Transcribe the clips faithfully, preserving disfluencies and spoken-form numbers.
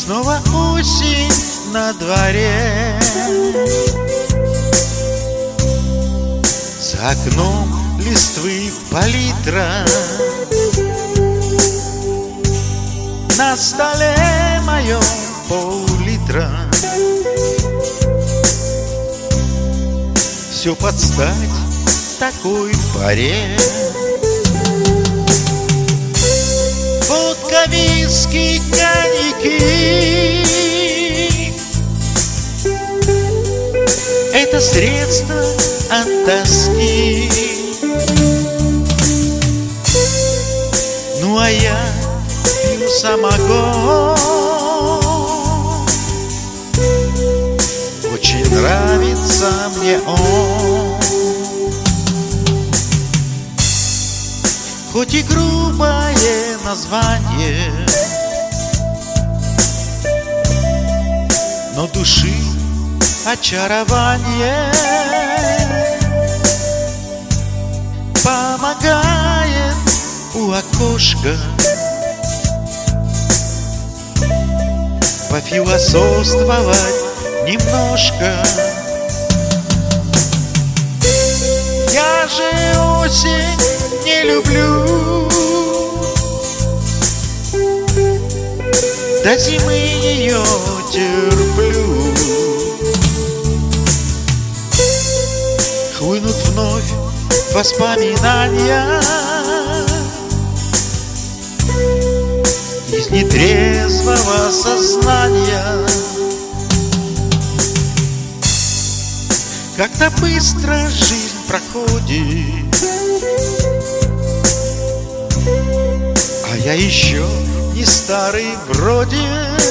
Снова осень на дворе, за окном листвы палитра, на столе моем пол-литра. Все под стать такой паре. Водка, виски, коньяки — это средство от тоски. Ну а я пью самогон, очень нравится мне он. Хоть и грубое название, но души очарование помогает у окошка пофилософствовать немножко. Я же осень не люблю, до зимы ее терплю. Хлынут вновь воспоминания из нетрезвого сознания. Как-то быстро жизнь проходит, а я еще не старый вроде,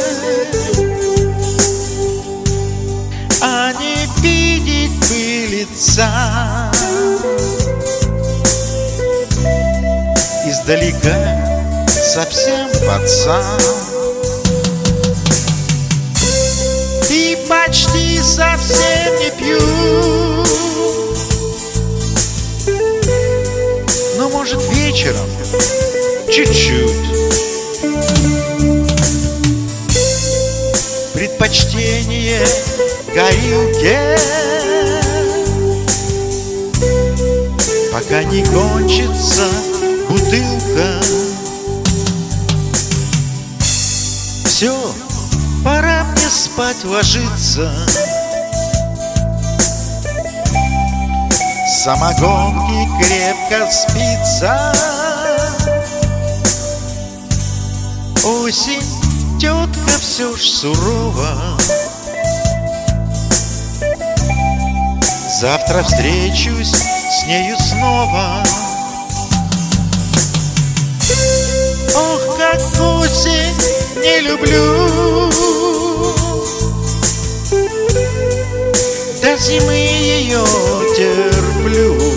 а не видеть бы лица. Издалека совсем пацан и почти совсем не пью, но может вечером чуть-чуть. Предпочтение горилке, пока не кончится бутылка. Все, пора мне спать ложиться. С самогонки крепко спится. Осень, тетка, все ж сурова. Завтра встречусь с нею снова. Ох, как осень не люблю, до зимы ее терплю.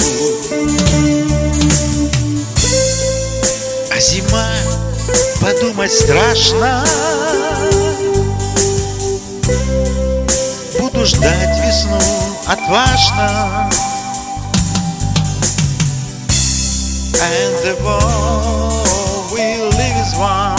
А зима, подумать страшно, буду ждать весну отважно. And the war we live is one.